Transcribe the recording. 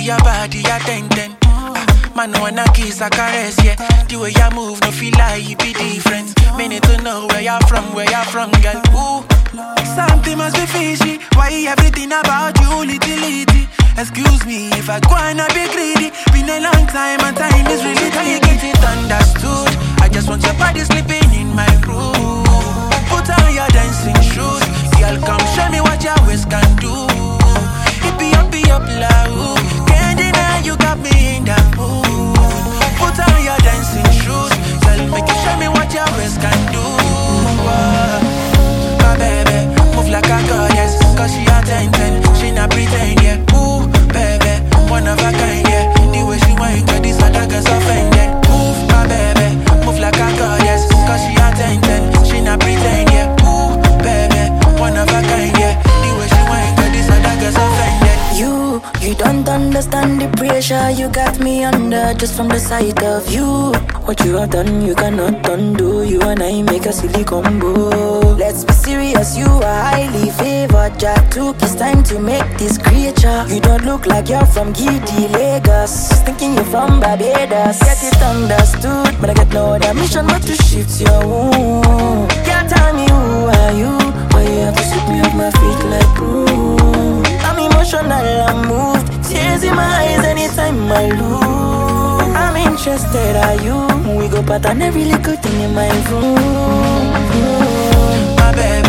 your body a 10-10. Man, wanna kiss a caress, yeah. The way you move, no feel like you be different. Me need to know where you're from, girl. Ooh, something must be fishy. Why everything about you, little? Excuse me if I go and I be greedy. Been a long time and time is really can you get it understood? I just want your body sleeping in my room. Put on your dancing shoes. Girl, come show me what your waist can do. Be up loud. Can't deny you got me in the mood. Put on your dancing shoes. Girl, make you show me what your waist can do. My baby, move like a goddess. Cause she a 10-10, she not pretend, yeah. Ooh, baby, one of a kind, yeah. The way she whine, girl, these other girls offended. Move, my baby, move like a goddess. Cause she a 10-10, she not pretend, yeah. Ooh, baby, one of a kind, yeah. The way she whine, girl, these other girls offended. You don't understand the pressure you got me under just from the sight of you. What you have done, you cannot undo. You and I make a silly combo. Let's be serious, you are highly favored. Jack took his time to make this creature. You don't look like you're from Giddy, Lagos. Thinking you're from Barbados. Get it understood, but I get no other mission but to shift your wound. Can't tell me who are you, why you have to sweep me off my feet like broom. I'm emotional, I'm moved. Tears in my eyes anytime I lose. I'm interested, are you? We go pattern every little thing in my room. My baby,